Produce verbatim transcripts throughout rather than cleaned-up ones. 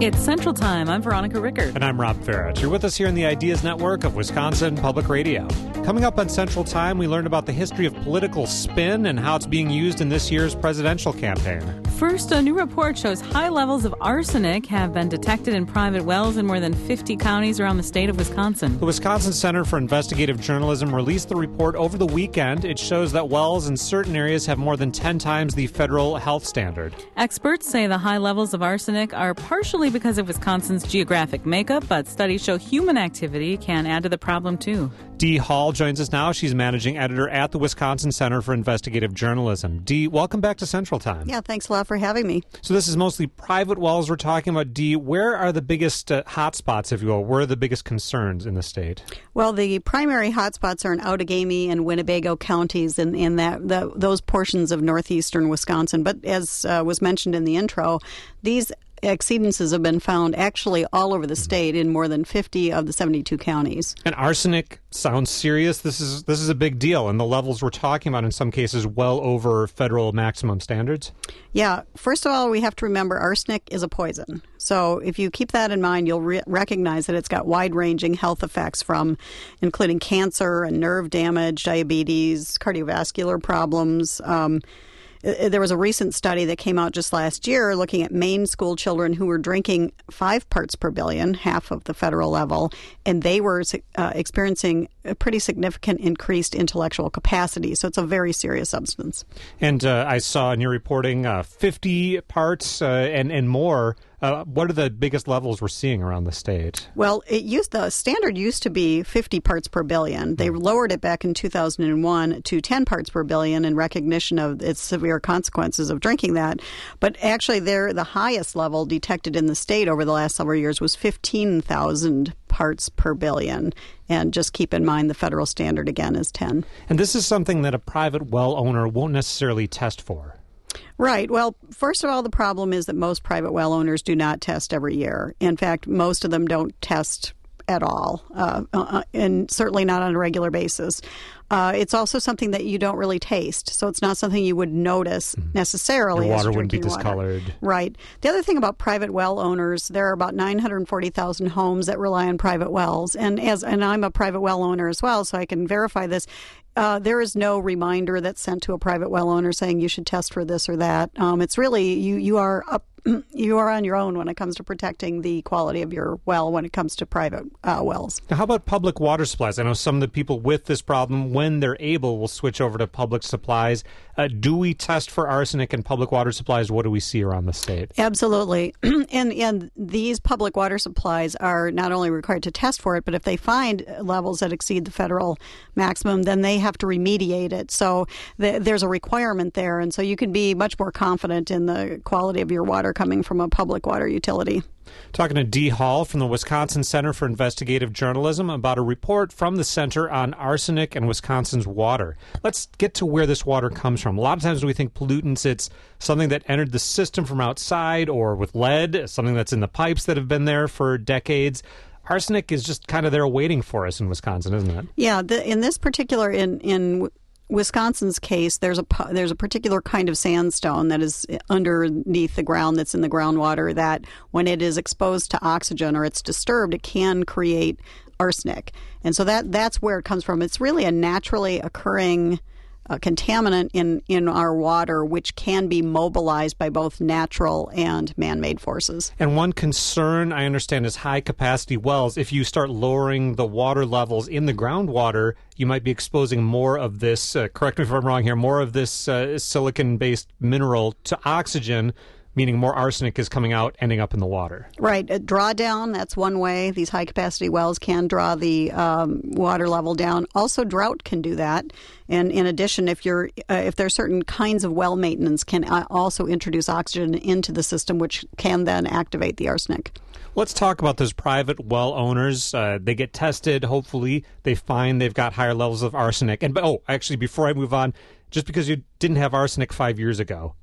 It's Central Time. I'm Veronica Rickert. And I'm Rob Farrett. You're with us here in the Ideas Network of Wisconsin Public Radio. Coming up on Central Time, we learned about the history of political spin and how it's being used in this year's presidential campaign. First, a new report shows high levels of arsenic have been detected in private wells in more than fifty counties around the state of Wisconsin. The Wisconsin Center for Investigative Journalism released the report over the weekend. It shows that wells in certain areas have more than ten times the federal health standard. Experts say the high levels of arsenic are partially because of Wisconsin's geographic makeup, but studies show human activity can add to the problem, too. Dee Hall joins us now. She's managing editor at the Wisconsin Center for Investigative Journalism. Dee, welcome back to Central Time. Yeah, thanks a lot for having me. So this is mostly private wells we're talking about. Dee, where are the biggest uh, hot spots, if you will? Where are the biggest concerns in the state? Well, the primary hot spots are in Outagamie and Winnebago counties and in, in that the, those portions of northeastern Wisconsin. But as uh, was mentioned in the intro, these exceedances have been found actually all over the state in more than fifty of the seventy-two counties. And arsenic sounds serious. This is this is a big deal, and the levels we're talking about in some cases well over federal maximum standards. Yeah. First of all, we have to remember arsenic is a poison. So if you keep that in mind, you'll re- recognize that it's got wide-ranging health effects from including cancer and nerve damage, diabetes, cardiovascular problems. Um, There was a recent study that came out just last year looking at Maine school children who were drinking five parts per billion, half of the federal level, and they were uh, experiencing a pretty significant increased intellectual capacity. So it's a very serious substance. And uh, I saw in your reporting uh, fifty parts uh, and, and more. Uh, what are the biggest levels we're seeing around the state? Well, it used the standard used to be fifty parts per billion. They lowered it back in two thousand one to ten parts per billion in recognition of its severe consequences of drinking that. But actually, there the highest level detected in the state over the last several years was fifteen thousand parts per billion. And just keep in mind the federal standard again is ten. And this is something that a private well owner won't necessarily test for. Right. Well, first of all, the problem is that most private well owners do not test every year. In fact, most of them don't test at all, uh, uh, and certainly not on a regular basis. Uh, it's also something that you don't really taste, so it's not something you would notice necessarily. Your water as wouldn't be drinking discolored. Water. Right. The other thing about private well owners, there are about nine hundred forty thousand homes that rely on private wells, and as and I'm a private well owner as well, so I can verify this. Uh, there is no reminder that's sent to a private well owner saying you should test for this or that. Um, it's really you you are up. You are on your own when it comes to protecting the quality of your well when it comes to private uh, wells. Now, how about public water supplies? I know some of the people with this problem, when they're able, will switch over to public supplies. Uh, do we test for arsenic in public water supplies? What do we see around the state? Absolutely. and and these public water supplies are not only required to test for it, but if they find levels that exceed the federal maximum, then they have to remediate it. So th- there's a requirement there. And so you can be much more confident in the quality of your water coming from a public water utility. Talking to Dee Hall from the Wisconsin Center for Investigative Journalism about a report from the center on arsenic and Wisconsin's water. Let's get to where this water comes from. A lot of times when we think pollutants, it's something that entered the system from outside or with lead, something that's in the pipes that have been there for decades. Arsenic is just kind of there waiting for us in Wisconsin, isn't it? Yeah, the, in this particular, in in Wisconsin's case, there's a there's a particular kind of sandstone that is underneath the ground that's in the groundwater that when it is exposed to oxygen or it's disturbed, it can create arsenic. And so that that's where it comes from. It's really a naturally occurring uh, contaminant in, in our water, which can be mobilized by both natural and man-made forces. And one concern, I understand, is high-capacity wells. If you start lowering the water levels in the groundwater, you might be exposing more of this, uh, correct me if I'm wrong here, more of this uh, silicon-based mineral to oxygen, meaning more arsenic is coming out, ending up in the water. Right. A drawdown, that's one way. These high-capacity wells can draw the um, water level down. Also, drought can do that. And in addition, if you're uh, if there are certain kinds of well maintenance, can uh, also introduce oxygen into the system, which can then activate the arsenic. Let's talk about those private well owners. Uh, they get tested. Hopefully, they find they've got higher levels of arsenic. And oh, actually, before I move on, just because you didn't have arsenic five years ago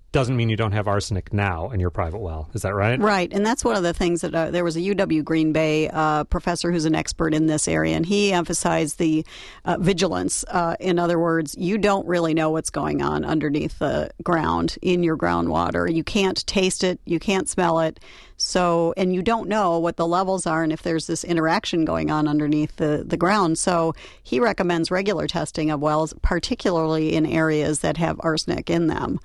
doesn't mean you don't have arsenic now in your private well. Is that right? Right, and that's one of the things that uh, there was a U W Green Bay uh, professor who's an expert in this area, and he emphasized the uh, vigilance. Uh, in other words, you don't really know what's going on underneath the ground in your groundwater. You can't taste it, you can't smell it, so and you don't know what the levels are and if there's this interaction going on underneath the, the ground. So he recommends regular testing of wells, particularly in areas that have arsenic in them.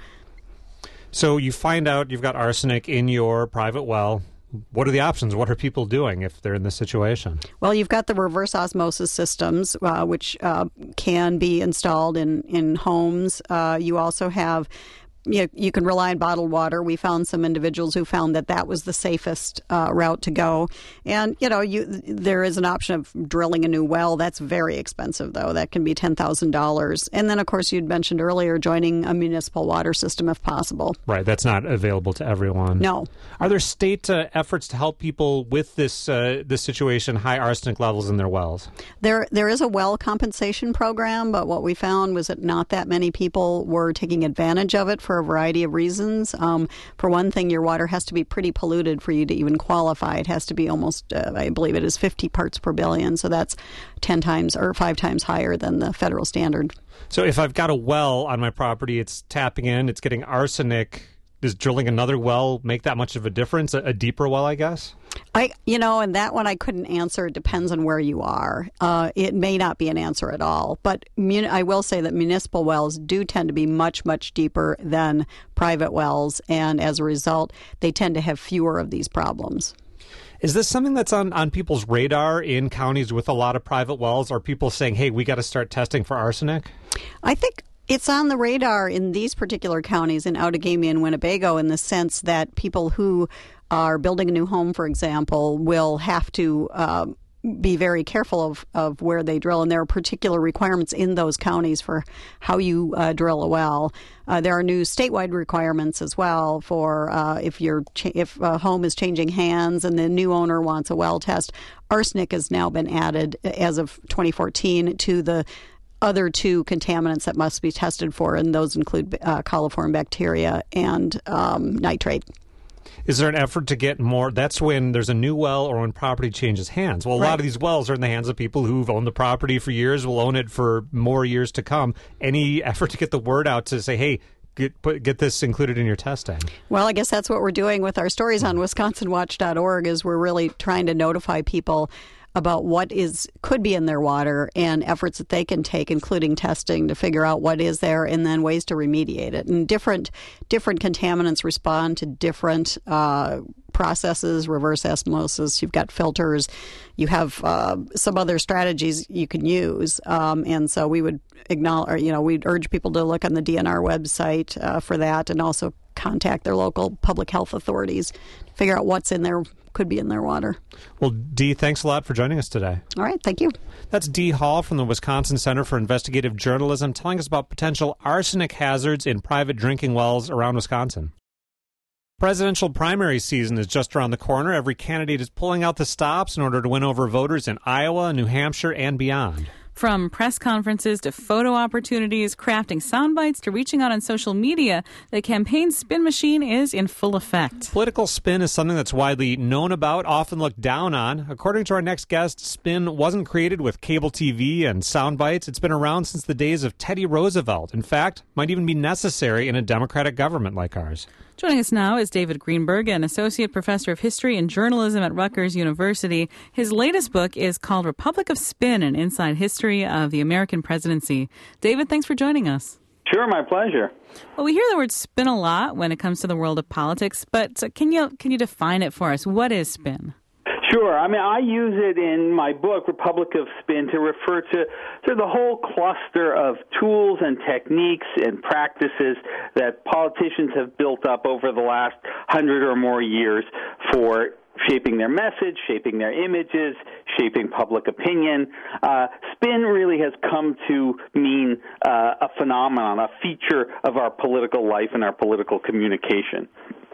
So you find out you've got arsenic in your private well. What are the options? What are people doing if they're in this situation? Well, you've got the reverse osmosis systems, uh, which uh, can be installed in, in homes. Uh, you also have You, you can rely on bottled water. We found some individuals who found that that was the safest uh, route to go. And, you know, you, there is an option of drilling a new well. That's very expensive, though. That can be ten thousand dollars. And then, of course, you'd mentioned earlier joining a municipal water system if possible. Right. That's not available to everyone. No. Are there state uh, efforts to help people with this uh, this situation, high arsenic levels in their wells? There, there is a well compensation program, but what we found was that not that many people were taking advantage of it for a variety of reasons. Um, for one thing, your water has to be pretty polluted for you to even qualify. It has to be almost, uh, I believe it is fifty parts per billion, so that's ten times or five times higher than the federal standard. So if I've got a well on my property, it's tapping in, it's getting arsenic, does drilling another well make that much of a difference? A, a deeper well, I guess? I, you know, and that one I couldn't answer. It depends on where you are. Uh, it may not be an answer at all. But mun- I will say that municipal wells do tend to be much, much deeper than private wells. And as a result, they tend to have fewer of these problems. Is this something that's on, on people's radar in counties with a lot of private wells? Are people saying, hey, we got to start testing for arsenic? I think it's on the radar in these particular counties, in Outagamie and Winnebago, in the sense that people who are building a new home, for example, will have to uh, be very careful of, of where they drill. And there are particular requirements in those counties for how you uh, drill a well. Uh, there are new statewide requirements as well for uh, if you're cha- if a home is changing hands and the new owner wants a well test. Arsenic has now been added as of twenty fourteen to the other two contaminants that must be tested for, and those include uh, coliform bacteria and um, nitrate. Is there an effort to get more? That's when there's a new well or when property changes hands. Well, a Right. lot of these wells are in the hands of people who've owned the property for years, will own it for more years to come. Any effort to get the word out to say, hey, get, put, get this included in your testing? Well, I guess that's what we're doing with our stories on Wisconsin Watch dot org, is we're really trying to notify people about what is could be in their water and efforts that they can take, including testing, to figure out what is there and then ways to remediate it. And different different contaminants respond to different uh, processes, reverse osmosis. You've got filters. You have uh, some other strategies you can use. Um, and so we would acknowledge, or, you know, we'd urge people to look on the D N R website uh, for that, and also contact their local public health authorities to figure out what's in there, could be in their water. Well, Dee, thanks a lot for joining us today. All right, thank you. That's Dee Hall from the Wisconsin Center for Investigative Journalism telling us about potential arsenic hazards in private drinking wells around Wisconsin. Presidential primary season is just around the corner. Every candidate is pulling out the stops in order to win over voters in Iowa, New Hampshire, and beyond. From press conferences to photo opportunities, crafting sound bites to reaching out on social media, the campaign spin machine is in full effect. Political spin is something that's widely known about, often looked down on. According to our next guest, spin wasn't created with cable T V and sound bites. It's been around since the days of Teddy Roosevelt. In fact, might even be necessary in a democratic government like ours. Joining us now is David Greenberg, an associate professor of history and journalism at Rutgers University. His latest book is called Republic of Spin, an inside history of the American presidency. David, thanks for joining us. Sure, my pleasure. Well, we hear the word spin a lot when it comes to the world of politics, but can you can you define it for us? What is spin? Sure. I mean, I use it in my book, Republic of Spin, to refer to, to the whole cluster of tools and techniques and practices that politicians have built up over the last hundred or more years for shaping their message, shaping their images, shaping public opinion. Uh, spin really has come to mean uh, a phenomenon, a feature of our political life and our political communication.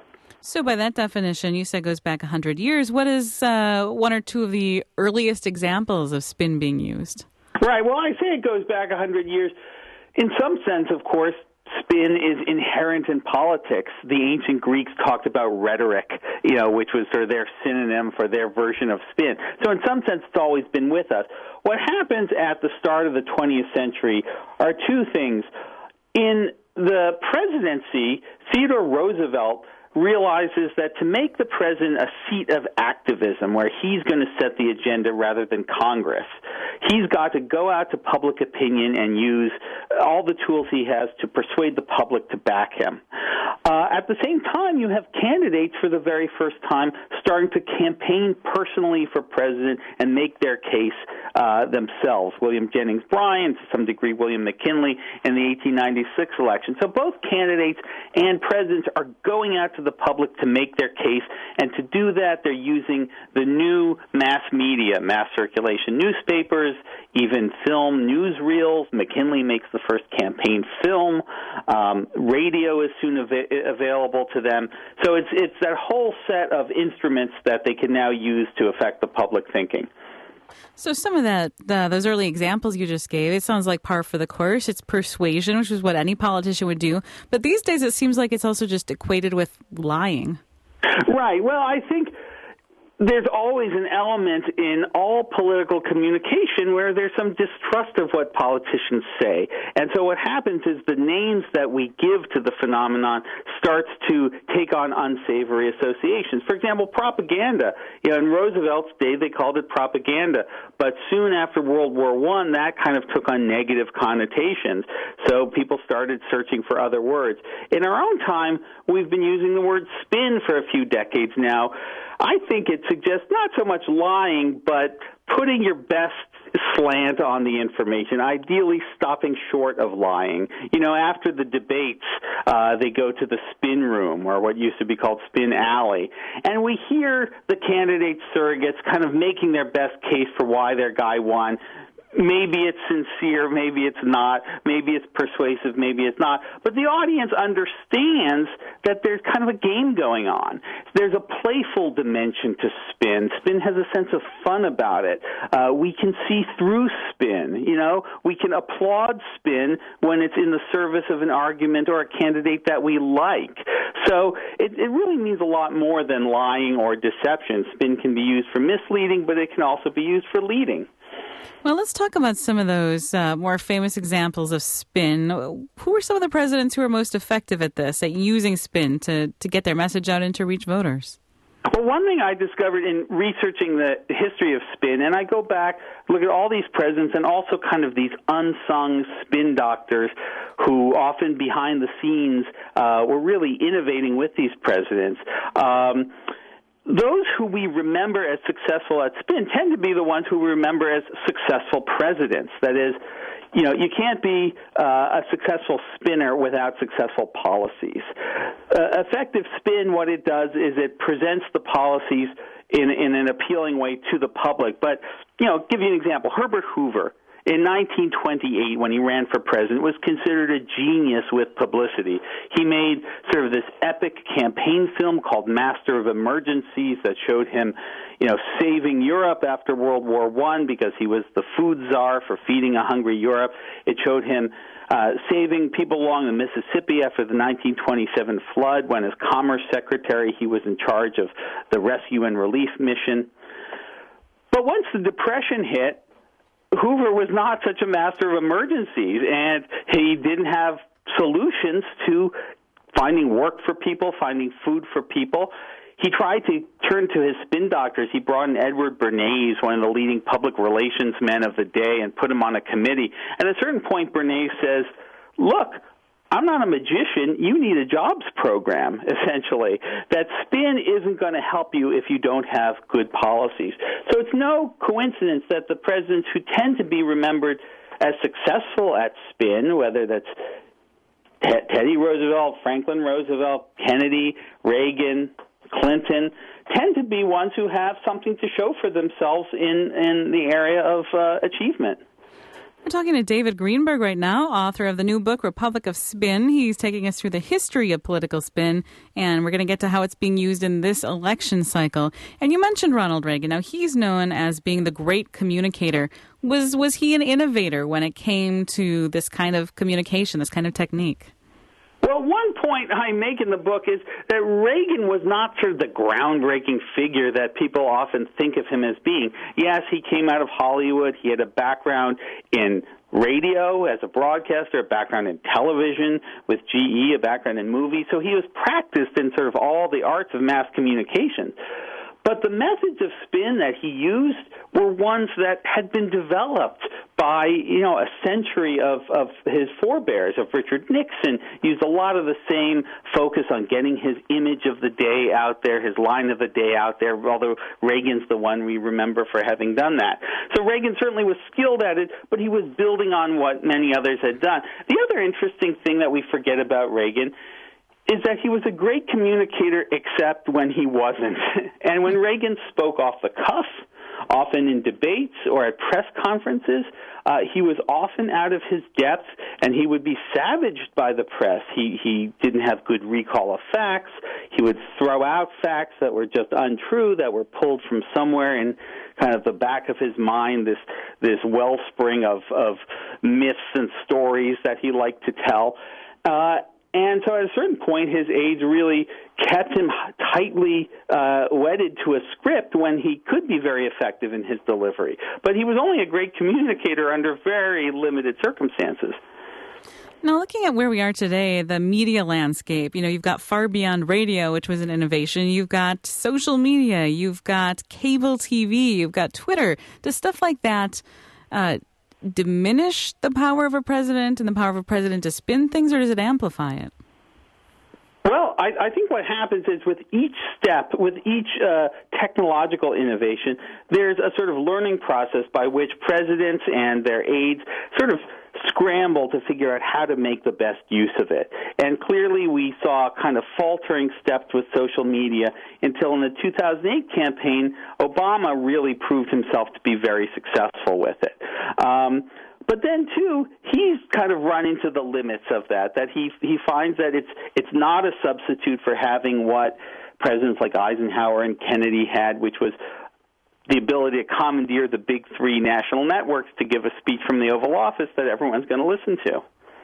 So by that definition, you said goes back one hundred years. What is uh, one or two of the earliest examples of spin being used? Right. Well, I say it goes back one hundred years. In some sense, of course, spin is inherent in politics. The ancient Greeks talked about rhetoric, you know, which was sort of their synonym for their version of spin. So in some sense, it's always been with us. What happens at the start of the twentieth century are two things. In the presidency, Theodore Roosevelt realizes that to make the president a seat of activism where he's going to set the agenda rather than Congress, he's got to go out to public opinion and use all the tools he has to persuade the public to back him. Uh, at the same time, you have candidates for the very first time starting to campaign personally for president and make their case uh, themselves. William Jennings Bryan, to some degree William McKinley, in the eighteen ninety-six election. So both candidates and presidents are going out to the public to make their case, and to do that, they're using the new mass media, mass circulation newspapers, even film newsreels. McKinley makes the first campaign film. Um, radio is soon av- available to them. So it's it's that whole set of instruments that they can now use to affect the public thinking. So some of that, the, those early examples you just gave, it sounds like par for the course. It's persuasion, which is what any politician would do. But these days it seems like it's also just equated with lying. Right. Well, I think there's always an element in all political communication where there's some distrust of what politicians say. And so what happens is the names that we give to the phenomenon starts to take on unsavory associations. For example, propaganda. You know, in Roosevelt's day, they called it propaganda. But soon after World War One, that kind of took on negative connotations. So people started searching for other words. In our own time, we've been using the word spin for a few decades now. I think it suggests not so much lying, but putting your best slant on the information, ideally stopping short of lying. You know, after the debates, uh, they go to the spin room, or what used to be called spin alley, and we hear the candidate surrogates kind of making their best case for why their guy won. Maybe it's sincere, maybe it's not, maybe it's persuasive, maybe it's not. But the audience understands that there's kind of a game going on. There's a playful dimension to spin. Spin has a sense of fun about it. Uh, we can see through spin, you know. We can applaud spin when it's in the service of an argument or a candidate that we like. So it, it really means a lot more than lying or deception. Spin can be used for misleading, but it can also be used for leading. Well, let's talk about some of those uh, more famous examples of spin. Who are some of the presidents who are most effective at this, at using spin to, to get their message out and to reach voters? Well, one thing I discovered in researching the history of spin, and I go back, look at all these presidents and also kind of these unsung spin doctors who often behind the scenes uh, were really innovating with these presidents. Um Those who we remember as successful at spin tend to be the ones who we remember as successful presidents. That is, you know, you can't be uh, a successful spinner without successful policies. Uh, effective spin, what it does is it presents the policies in, in an appealing way to the public. But, you know, give you an example. Herbert Hoover, in nineteen twenty-eight, when he ran for president, was considered a genius with publicity. He made sort of this epic campaign film called Master of Emergencies that showed him, you know, saving Europe after World War One because he was the food czar for feeding a hungry Europe. It showed him uh, saving people along the Mississippi after the nineteen twenty-seven flood, when as Commerce Secretary he was in charge of the Rescue and Relief Mission. But once the Depression hit, Hoover was not such a master of emergencies, and he didn't have solutions to finding work for people, finding food for people. He tried to turn to his spin doctors. He brought in Edward Bernays, one of the leading public relations men of the day, and put him on a committee. And at a certain point, Bernays says, look, I'm not a magician. You need a jobs program, essentially. That spin isn't going to help you if you don't have good policies. So it's no coincidence that the presidents who tend to be remembered as successful at spin, whether that's Te- Teddy Roosevelt, Franklin Roosevelt, Kennedy, Reagan, Clinton, tend to be ones who have something to show for themselves in, in the area of uh, achievement. We're talking to David Greenberg right now, author of the new book, Republic of Spin. He's taking us through the history of political spin, and we're going to get to how it's being used in this election cycle. And you mentioned Ronald Reagan. Now, he's known as being the great communicator. Was was he an innovator when it came to this kind of communication, this kind of technique? Well, one point I make in the book is that Reagan was not sort of the groundbreaking figure that people often think of him as being. Yes, he came out of Hollywood. He had a background in radio as a broadcaster, a background in television with G E, a background in movies. So he was practiced in sort of all the arts of mass communication. But the methods of spin that he used were ones that had been developed by, you know, a century of, of his forebears, of Richard Nixon, used a lot of the same focus on getting his image of the day out there, his line of the day out there, although Reagan's the one we remember for having done that. So Reagan certainly was skilled at it, but he was building on what many others had done. The other interesting thing that we forget about Reagan is that he was a great communicator except when he wasn't. And when Reagan spoke off the cuff, often in debates or at press conferences, uh, he was often out of his depth, and he would be savaged by the press. He, he didn't have good recall of facts. He would throw out facts that were just untrue, that were pulled from somewhere in kind of the back of his mind, this this wellspring of, of myths and stories that he liked to tell. Uh, And so at a certain point, his aides really kept him tightly uh, wedded to a script when he could be very effective in his delivery. But he was only a great communicator under very limited circumstances. Now, looking at where we are today, the media landscape, you know, you've got far beyond radio, which was an innovation. You've got social media. You've got cable T V. You've got Twitter. Does stuff like that uh diminish the power of a president and the power of a president to spin things, or does it amplify it? Well, I, I think what happens is with each step, with each uh, technological innovation, there's a sort of learning process by which presidents and their aides sort of scramble to figure out how to make the best use of it. And clearly we saw kind of faltering steps with social media until in the two thousand eight campaign, Obama really proved himself to be very successful with it. Um, But then, too, he's kind of run into the limits of that, that he he finds that it's it's not a substitute for having what presidents like Eisenhower and Kennedy had, which was the ability to commandeer the big three national networks to give a speech from the Oval Office that everyone's going to listen to.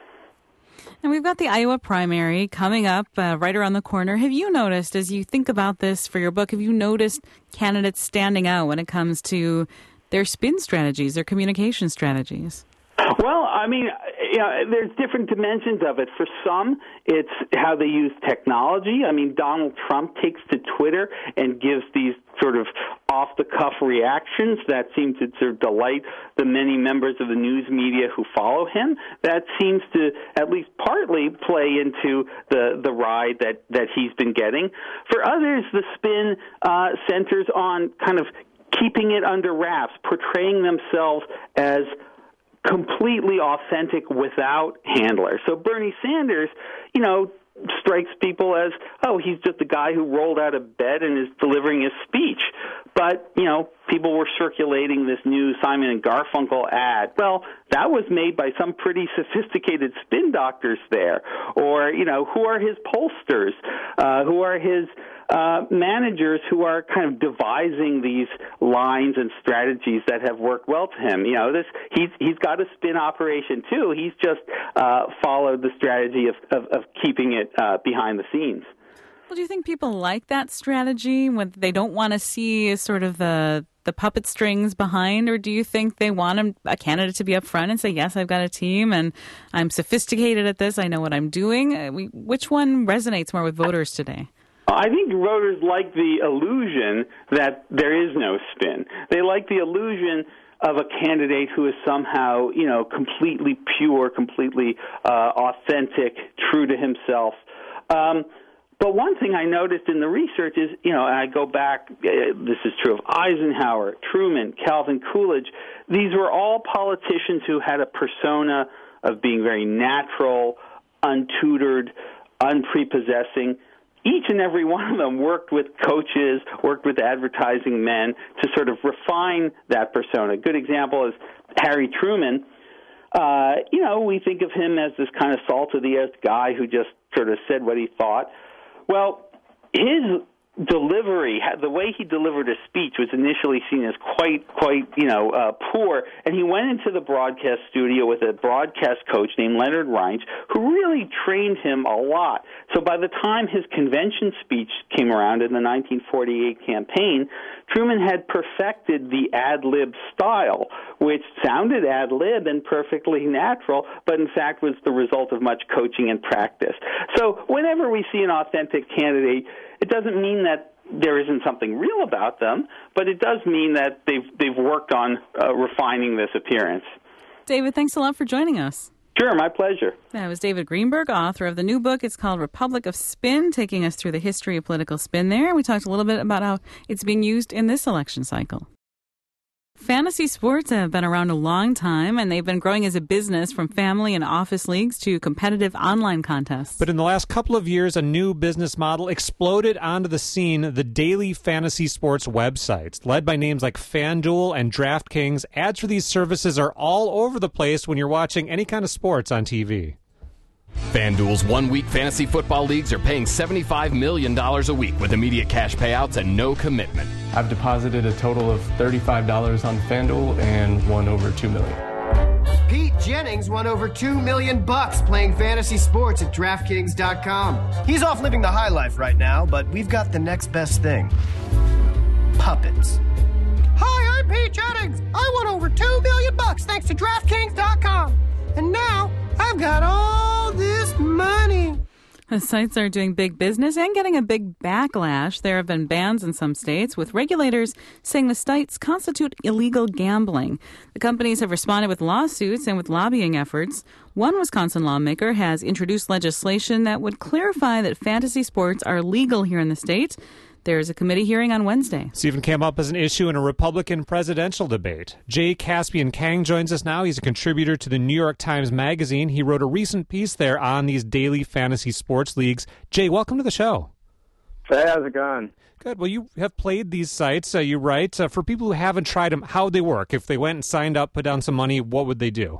And we've got the Iowa primary coming up uh, right around the corner. Have you noticed, as you think about this for your book, have you noticed candidates standing out when it comes to their spin strategies, their communication strategies? Well, I mean, you know, there's different dimensions of it. For some, it's how they use technology. I mean, Donald Trump takes to Twitter and gives these sort of off-the-cuff reactions that seem to sort of delight the many members of the news media who follow him. That seems to at least partly play into the, the ride that, that he's been getting. For others, the spin uh, centers on kind of keeping it under wraps, portraying themselves as completely authentic without handlers. So Bernie Sanders, you know, strikes people as, oh, he's just a guy who rolled out of bed and is delivering his speech. But, you know, people were circulating this new Simon and Garfunkel ad. Well, that was made by some pretty sophisticated spin doctors there. Or, you know, who are his pollsters? Uh, who are his uh, managers who are kind of devising these lines and strategies that have worked well to him? You know, this he's he's got a spin operation too. He's just uh, followed the strategy of, of, of keeping it uh, behind the scenes. Well, do you think people like that strategy when they don't want to see sort of the the puppet strings behind, or do you think they want a, a candidate to be up front and say, yes, I've got a team and I'm sophisticated at this, I know what I'm doing? We, which one resonates more with voters today? I think voters like the illusion that there is no spin. They like the illusion of a candidate who is somehow, you know, completely pure, completely uh, authentic, true to himself. Um, But one thing I noticed in the research is, you know, and I go back, uh, this is true of Eisenhower, Truman, Calvin Coolidge. These were all politicians who had a persona of being very natural, untutored, unprepossessing. Each and every one of them worked with coaches, worked with advertising men to sort of refine that persona. A good example is Harry Truman. Uh, you know, we think of him as this kind of salt-of-the-earth guy who just sort of said what he thought. Well, his delivery, the way he delivered his speech was initially seen as quite, quite, you know, uh, poor. And he went into the broadcast studio with a broadcast coach named Leonard Reinsch, who really trained him a lot. So by the time his convention speech came around in the nineteen forty-eight campaign, Truman had perfected the ad-lib style, which sounded ad-lib and perfectly natural, but in fact was the result of much coaching and practice. So whenever we see an authentic candidate, it doesn't mean that there isn't something real about them, but it does mean that they've they've worked on uh, refining this appearance. David, thanks a lot for joining us. Sure, my pleasure. That was David Greenberg, author of the new book. It's called Republic of Spin, taking us through the history of political spin there. We talked a little bit about how it's being used in this election cycle. Fantasy sports have been around a long time, and they've been growing as a business from family and office leagues to competitive online contests. But in the last couple of years, a new business model exploded onto the scene, the daily fantasy sports websites. Led by names like FanDuel and DraftKings, ads for these services are all over the place when you're watching any kind of sports on T V. FanDuel's one-week fantasy football leagues are paying seventy-five million dollars a week with immediate cash payouts and no commitment. I've deposited a total of thirty-five dollars on FanDuel and won over two million dollars. Pete Jennings won over two million bucks playing fantasy sports at DraftKings dot com. He's off living the high life right now, but we've got the next best thing. Puppets. Hi, I'm Pete Jennings. I won over two million bucks thanks to DraftKings dot com. And now I've got all this money. The sites are doing big business and getting a big backlash. There have been bans in some states, with regulators saying the sites constitute illegal gambling. The companies have responded with lawsuits and with lobbying efforts. One Wisconsin lawmaker has introduced legislation that would clarify that fantasy sports are legal here in the state. There's a committee hearing on Wednesday. This even came up as an issue in a Republican presidential debate. Jay Caspian Kang joins us now. He's a contributor to the New York Times Magazine. He wrote a recent piece there on these daily fantasy sports leagues. Jay, welcome to the show. Hey, how's it going? Good. Well, you have played these sites, uh, you write. Uh, for people who haven't tried them, how would they work? If they went and signed up, put down some money, what would they do?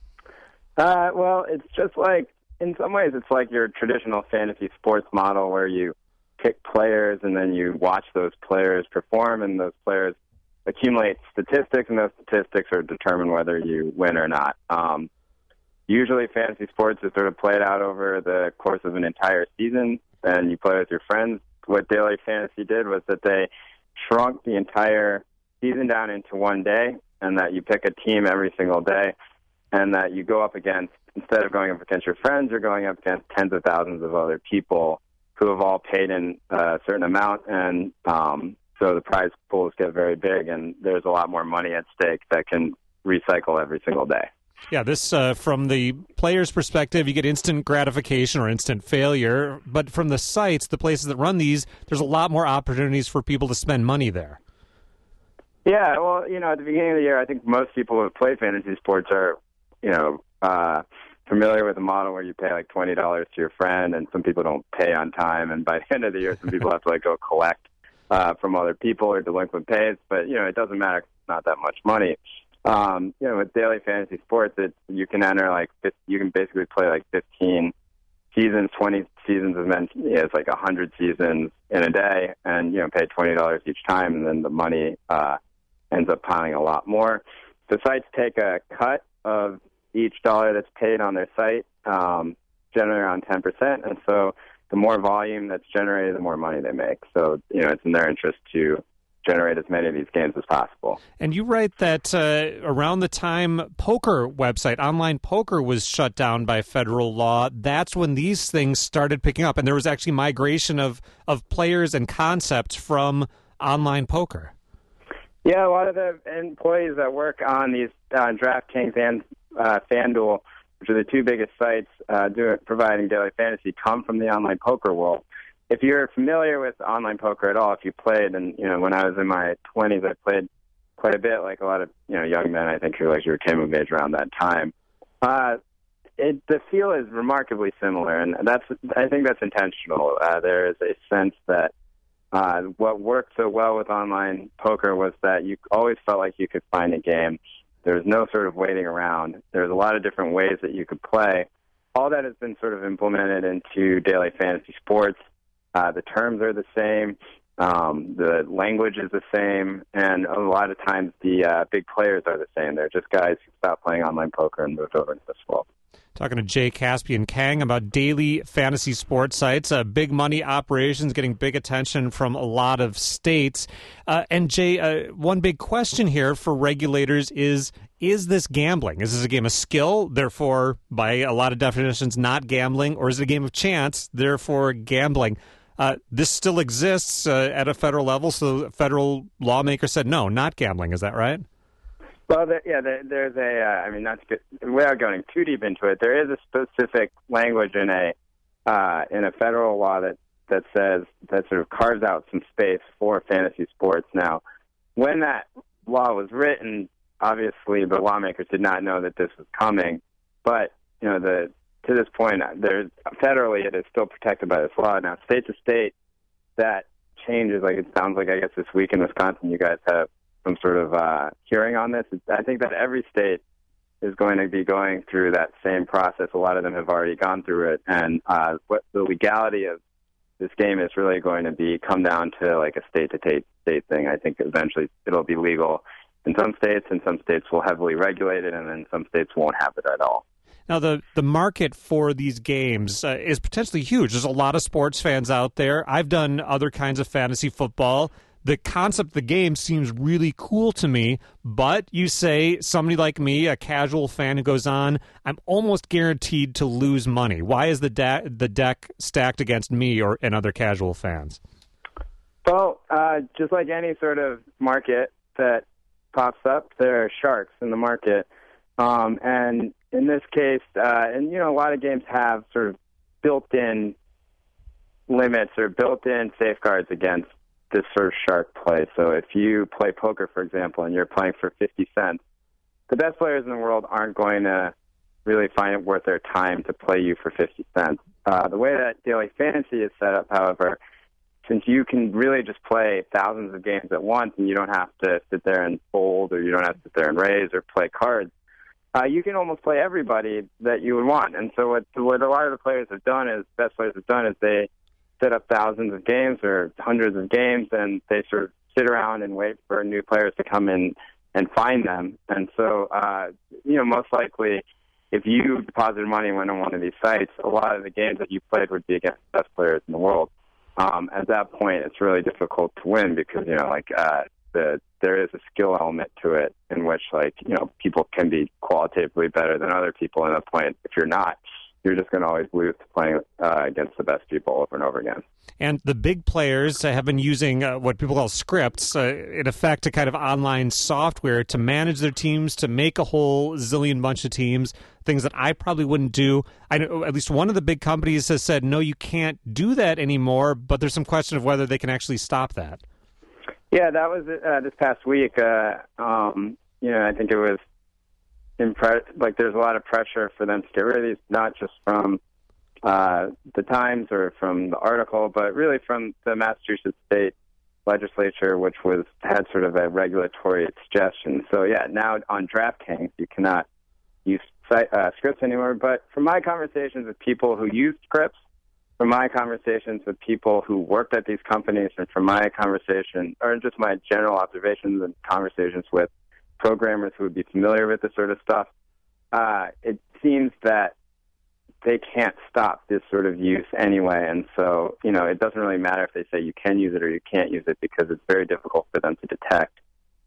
Uh, well, it's just like, in some ways, it's like your traditional fantasy sports model where you pick players and then you watch those players perform, and those players accumulate statistics, and those statistics are determine whether you win or not. Um, usually fantasy sports is sort of played out over the course of an entire season, and you play with your friends. What Daily Fantasy did was that they shrunk the entire season down into one day, and that you pick a team every single day, and that you go up against, instead of going up against your friends, you're going up against tens of thousands of other people who have all paid in a certain amount, and um, so the prize pools get very big, and there's a lot more money at stake that can recycle every single day. Yeah, this, uh, from the player's perspective, you get instant gratification or instant failure, but from the sites, the places that run these, there's a lot more opportunities for people to spend money there. Yeah, well, you know, at the beginning of the year, I think most people who have played fantasy sports are, you know, uh, familiar with a model where you pay like twenty dollars to your friend, and some people don't pay on time, and by the end of the year, some people have to like go collect uh, from other people or delinquent pays. But you know, it doesn't matter; it's not that much money. Um, you know, with daily fantasy sports, it you can enter like you can basically play like fifteen seasons, twenty seasons of men. Yeah, it's like a hundred seasons in a day, and you know, pay twenty dollars each time, and then the money uh, ends up piling a lot more. The sites take a cut of each dollar that's paid on their site, um, generally around ten percent. And so the more volume that's generated, the more money they make. So, you know, it's in their interest to generate as many of these games as possible. And you write that uh, around the time poker website, online poker, was shut down by federal law, that's when these things started picking up. And there was actually migration of, of players and concepts from online poker. Yeah, a lot of the employees that work on these uh, DraftKings and Uh, FanDuel, which are the two biggest sites uh, do, providing daily fantasy, come from the online poker world. If you're familiar with online poker at all, if you played, and you know, when I was in my twenties, I played quite a bit, like a lot of you know young men, I think, who like you came of age around that time. Uh, it, the feel is remarkably similar, and that's I think that's intentional. Uh, there is a sense that uh, what worked so well with online poker was that you always felt like you could find a game. There's no sort of waiting around. There's a lot of different ways that you could play. All that has been sort of implemented into daily fantasy sports. Uh, the terms are the same. Um, the language is the same, and a lot of times the uh, big players are the same. They're just guys who stopped playing online poker and moved over to this world. Talking to Jay Caspian Kang about daily fantasy sports sites, uh, big money operations getting big attention from a lot of states. Uh, and Jay, uh, one big question here for regulators is, is this gambling? Is this a game of skill, therefore, by a lot of definitions, not gambling? Or is it a game of chance, therefore gambling? Uh, this still exists uh, at a federal level, so federal lawmakers said, no, not gambling. Is that right? Well, there, yeah, there, there's a, uh, I mean, that's good. Without going too deep into it, there is a specific language in a uh, in a federal law that, that says, that sort of carves out some space for fantasy sports. Now, when that law was written, obviously the lawmakers did not know that this was coming, but, you know, the to this point, there's, federally it is still protected by this law. Now, state to state, that changes. Like, it sounds like, I guess, this week in Wisconsin, you guys have some sort of uh, hearing on this. I think that every state is going to be going through that same process. A lot of them have already gone through it, and uh, what the legality of this game is really going to be come down to like a state to state state thing. I think eventually it'll be legal in some states, and some states will heavily regulate it, and then some states won't have it at all. Now, the, the market for these games uh, is potentially huge. There's a lot of sports fans out there. I've done other kinds of fantasy football. The concept of the game seems really cool to me, but you say somebody like me, a casual fan who goes on, I'm almost guaranteed to lose money. Why is the, da- the deck stacked against me or and other casual fans? Well, uh, just like any sort of market that pops up, there are sharks in the market. Um, and in this case, uh, and, you know, a lot of games have sort of built-in limits or built-in safeguards against this sort of shark play. So if you play poker, for example, and you're playing for fifty cents, the best players in the world aren't going to really find it worth their time to play you for fifty cents. Uh, the way that daily fantasy is set up, however, since you can really just play thousands of games at once and you don't have to sit there and fold, or you don't have to sit there and raise or play cards, uh, you can almost play everybody that you would want. And so what, what a lot of the players have done is, best players have done is they set up thousands of games or hundreds of games, and they sort of sit around and wait for new players to come in and find them. And so, uh, you know, most likely, if you deposited money and went on one of these sites, a lot of the games that you played would be against the best players in the world. Um, at that point, it's really difficult to win because, you know, like uh, the there is a skill element to it in which, like, you know, people can be qualitatively better than other people. And at that point, if you're not, you're just going to always lose to playing uh, against the best people over and over again. And the big players have been using uh, what people call scripts, uh, in effect, a kind of online software to manage their teams, to make a whole zillion bunch of teams, things that I probably wouldn't do. I know at least one of the big companies has said, no, you can't do that anymore, but there's some question of whether they can actually stop that. Yeah, that was uh, this past week. Uh, um, you know, I think it was Impre- like there's a lot of pressure for them to get rid of these, not just from uh, the Times or from the article, but really from the Massachusetts State Legislature, which was had sort of a regulatory suggestion. So yeah, now on DraftKings you cannot use site, uh, scripts anymore. But from my conversations with people who used scripts, from my conversations with people who worked at these companies, and from my conversation, or just my general observations and conversations with programmers who would be familiar with this sort of stuff, uh, it seems that they can't stop this sort of use anyway. And so, you know, it doesn't really matter if they say you can use it or you can't use it, because it's very difficult for them to detect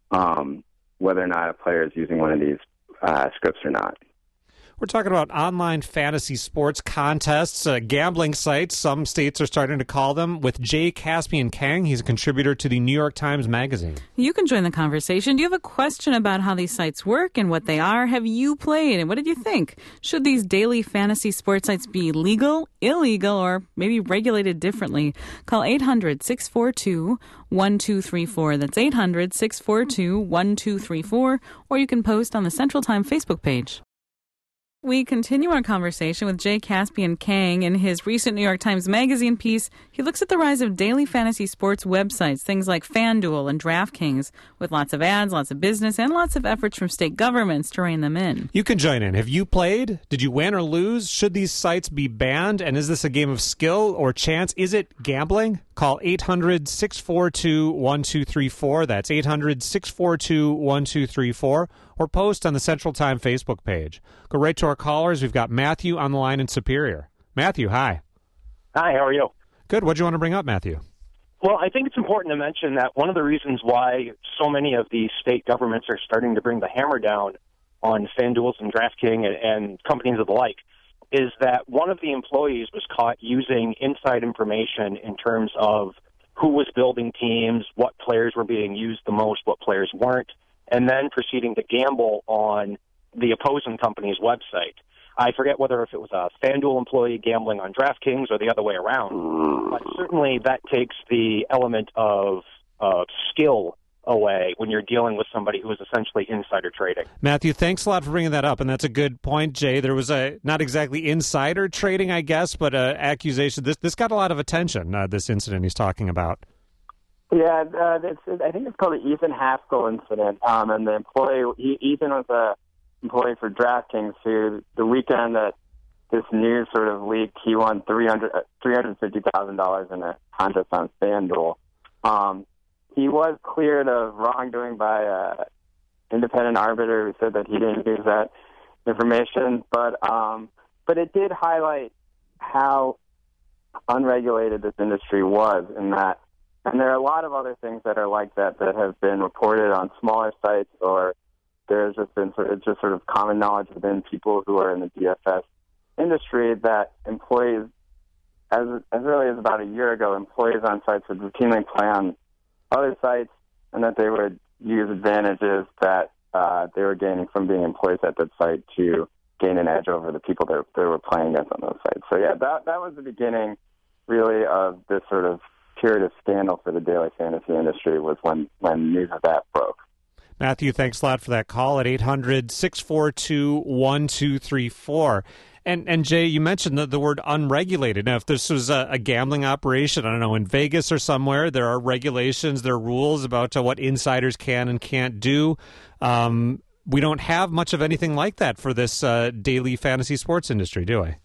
um, whether or not a player is using one of these uh, scripts or not. We're talking about online fantasy sports contests, uh, gambling sites, some states are starting to call them, with Jay Caspian Kang. He's a contributor to the New York Times Magazine. You can join the conversation. Do you have a question about how these sites work and what they are? Have you played, and what did you think? Should these daily fantasy sports sites be legal, illegal, or maybe regulated differently? Call eight hundred, six four two, one two three four. That's eight hundred, six four two, one two three four. Or you can post on the Central Time Facebook page. We continue our conversation with Jay Caspian Kang. In his recent New York Times Magazine piece, he looks at the rise of daily fantasy sports websites, things like FanDuel and DraftKings, with lots of ads, lots of business, and lots of efforts from state governments to rein them in. You can join in. Have you played? Did you win or lose? Should these sites be banned? And is this a game of skill or chance? Is it gambling? Call eight hundred, six four two, one two three four. That's eight hundred, six four two, one two three four. Or post on the Central Time Facebook page. Go right to our callers. We've got Matthew on the line in Superior. Matthew, hi. Hi, how are you? Good. What do you want to bring up, Matthew? Well, I think it's important to mention that one of the reasons why so many of these state governments are starting to bring the hammer down on FanDuels and DraftKings and, and companies of the like is that one of the employees was caught using inside information in terms of who was building teams, what players were being used the most, what players weren't, and then proceeding to gamble on the opposing company's website. I forget whether if it was a FanDuel employee gambling on DraftKings or the other way around, but certainly that takes the element of uh, skill away when you're dealing with somebody who is essentially insider trading. Matthew, thanks a lot for bringing that up, and that's a good point, Jay. There was a not exactly insider trading, I guess, but an accusation. This this got a lot of attention, uh, this incident he's talking about. Yeah, uh, it's, I think it's called the Ethan Haskell incident. Um, and the employee, he, Ethan was a employee for DraftKings who, the weekend that this news sort of leaked, he won three hundred three hundred fifty thousand dollars in a contest on FanDuel. Um, he was cleared of wrongdoing by an independent arbiter who said that he didn't use that information. But um, but it did highlight how unregulated this industry was in that. And there are a lot of other things that are like that that have been reported on smaller sites, or there's just been sort of, it's just sort of common knowledge within people who are in the D F S industry that employees, as as early as about a year ago, employees on sites would routinely play on other sites, and that they would use advantages that uh, they were gaining from being employees at that site to gain an edge over the people that they were playing against on those sites. So yeah, that that was the beginning, really, of this sort of period of scandal for the daily fantasy industry was when, when news of that broke. Matthew, thanks a lot for that call at eight hundred, six four two, one two three four. And, and Jay, you mentioned the, the word unregulated. Now, if this was a, a gambling operation, I don't know, in Vegas or somewhere, there are regulations, there are rules about uh, what insiders can and can't do. Um, we don't have much of anything like that for this uh, daily fantasy sports industry, do we?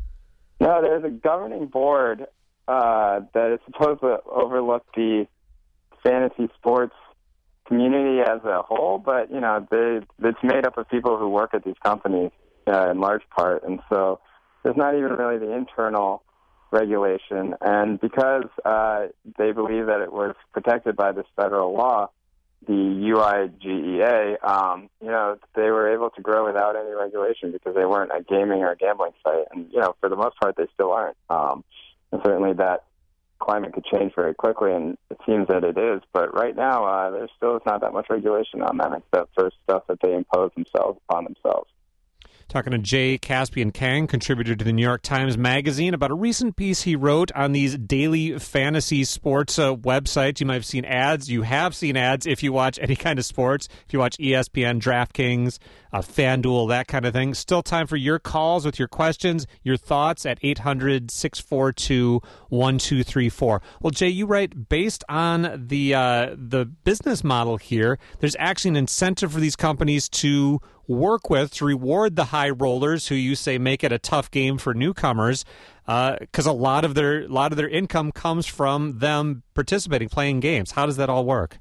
No, there's a governing board Uh, that is supposed to overlook the fantasy sports community as a whole, but, you know, they, it's made up of people who work at these companies uh, in large part, and so there's not even really the internal regulation. And because uh, they believe that it was protected by this federal law, the U I G E A, um, you know, they were able to grow without any regulation because they weren't a gaming or a gambling site, and, you know, for the most part, they still aren't. Um, And certainly that climate could change very quickly, and it seems that it is. But right now, uh, there still is not that much regulation on them except for stuff that they impose themselves upon themselves. Talking to Jay Caspian Kang, contributor to the New York Times Magazine, about a recent piece he wrote on these daily fantasy sports uh, websites. You might have seen ads. You have seen ads if you watch any kind of sports. If you watch E S P N, DraftKings, uh, FanDuel, that kind of thing. Still time for your calls with your questions, your thoughts at eight hundred, six four two, one two three four. Well, Jay, you write, based on the uh, the business model here, there's actually an incentive for these companies to work with to reward the high rollers who you say make it a tough game for newcomers, because uh, a lot of their a lot of their income comes from them participating, playing games. How does that all work?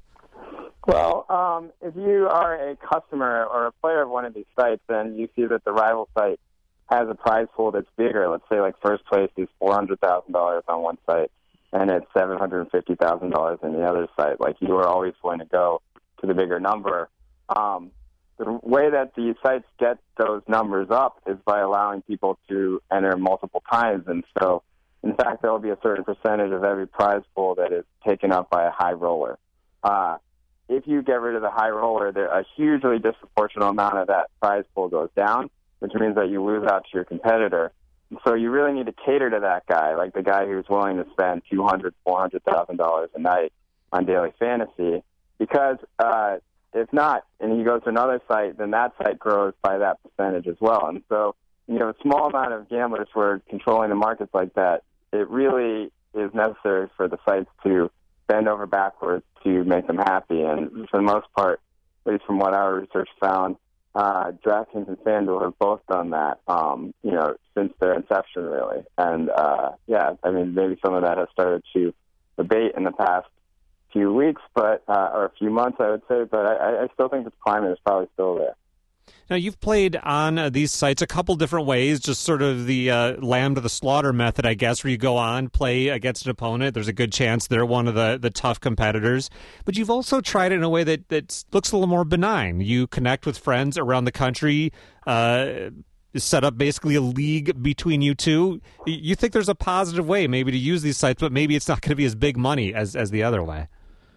Well, um, if you are a customer or a player of one of these sites, then you see that the rival site has a prize pool that's bigger. Let's say like first place is four hundred thousand dollars on one site, and it's seven hundred fifty thousand dollars on the other site. Like, you are always going to go to the bigger number. Um, The way that the sites get those numbers up is by allowing people to enter multiple times. And so, in fact, there will be a certain percentage of every prize pool that is taken up by a high roller. Uh, if you get rid of the high roller, there, a hugely disproportionate amount of that prize pool goes down, which means that you lose out to your competitor. And so you really need to cater to that guy, like the guy who's willing to spend two hundred thousand dollars, four hundred thousand dollars a night on daily fantasy, because uh, if not, and he goes to another site, then that site grows by that percentage as well. And so you know, a small amount of gamblers who are controlling the markets like that, it really is necessary for the sites to bend over backwards to make them happy. And for the most part, at least from what our research found, uh, DraftKings and FanDuel have both done that, um, you know, since their inception, really. And, uh, yeah, I mean, maybe some of that has started to abate in the past few weeks, but uh, or a few months, I would say. But I, I still think the climate is probably still there. Now, you've played on uh, these sites a couple different ways, just sort of the uh, lamb to the slaughter method, I guess, where you go on, play against an opponent. There's a good chance they're one of the, the tough competitors. But you've also tried it in a way that, that looks a little more benign. You connect with friends around the country, uh, set up basically a league between you two. You think there's a positive way maybe to use these sites, but maybe it's not going to be as big money as, as the other way.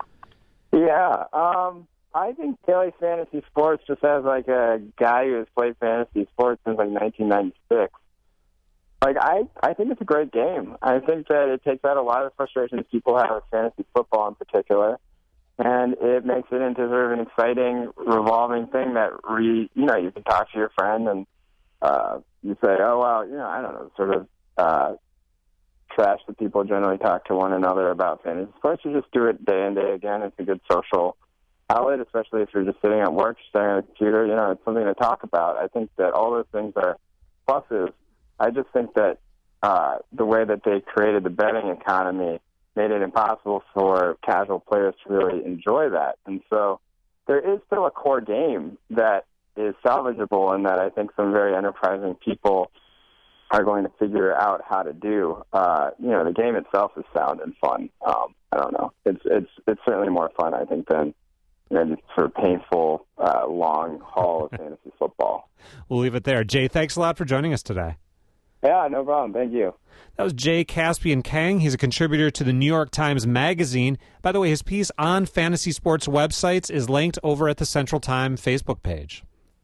Yeah, um... I think Daily Fantasy Sports, just as like a guy who has played fantasy sports since like nineteen ninety-six, like I, I think it's a great game. I think that it takes out a lot of the frustrations people have with fantasy football in particular, and it makes it into sort of an exciting, revolving thing that re, you know, you can talk to your friend and uh, you say, oh well, you know, I don't know, sort of uh, trash that people generally talk to one another about fantasy sports. You just do it day in, day again. It's a good social outlet, especially if you're just sitting at work, staring at a computer. You know, it's something to talk about. I think that all those things are pluses. I just think that uh, the way that they created the betting economy made it impossible for casual players to really enjoy that. And so there is still a core game that is salvageable and that I think some very enterprising people are going to figure out how to do. Uh, you know, the game itself is sound and fun. Um, I don't know. It's it's it's certainly more fun, I think, than you know, just sort of painful, uh, long haul of fantasy football. We'll leave it there. Jay, thanks a lot for joining us today. Yeah, no problem. Thank you. That was Jay Caspian Kang. He's a contributor to the New York Times Magazine. By the way, his piece on fantasy sports websites is linked over at the Central Time Facebook page.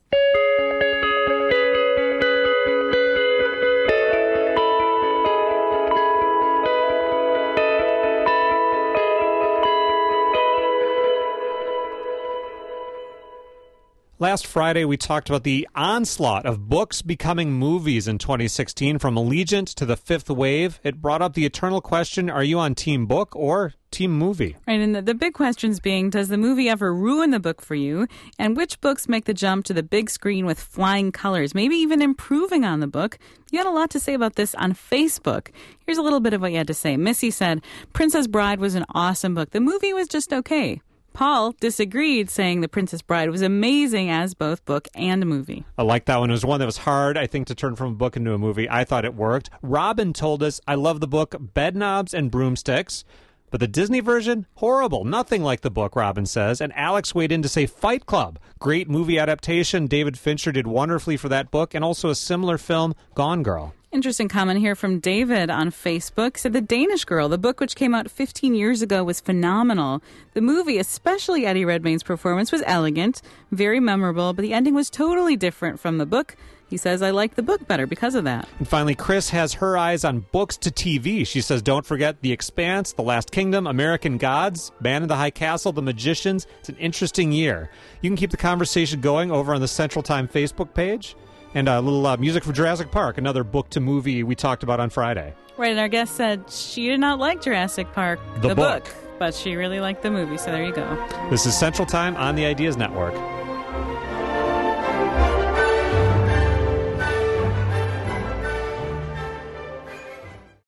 Last Friday, we talked about the onslaught of books becoming movies in twenty sixteen, from Allegiant to The Fifth Wave. It brought up the eternal question, are you on team book or team movie? Right, and the, the big questions being, does the movie ever ruin the book for you? And which books make the jump to the big screen with flying colors, maybe even improving on the book? You had a lot to say about this on Facebook. Here's a little bit of what you had to say. Missy said, Princess Bride was an awesome book. The movie was just okay. Paul disagreed, saying The Princess Bride was amazing as both book and movie. I like that one. It was one that was hard, I think, to turn from a book into a movie. I thought it worked. Robin told us, I love the book Bedknobs and Broomsticks, but the Disney version, horrible. Nothing like the book, Robin says. And Alex weighed in to say Fight Club. Great movie adaptation. David Fincher did wonderfully for that book, and also a similar film, Gone Girl. Interesting comment here from David on Facebook. Said The Danish Girl, the book which came out fifteen years ago, was phenomenal. The movie, especially Eddie Redmayne's performance, was elegant, very memorable, but the ending was totally different from the book. He says, I like the book better because of that. And finally, Chris has her eyes on books to T V. She says, don't forget The Expanse, The Last Kingdom, American Gods, Man in the High Castle, The Magicians. It's an interesting year. You can keep the conversation going over on the Central Time Facebook page. And a little uh, music for Jurassic Park, another book to movie we talked about on Friday. Right, and our guest said she did not like Jurassic Park, the, the book. book, but she really liked the movie, so there you go. This is Central Time on the Ideas Network.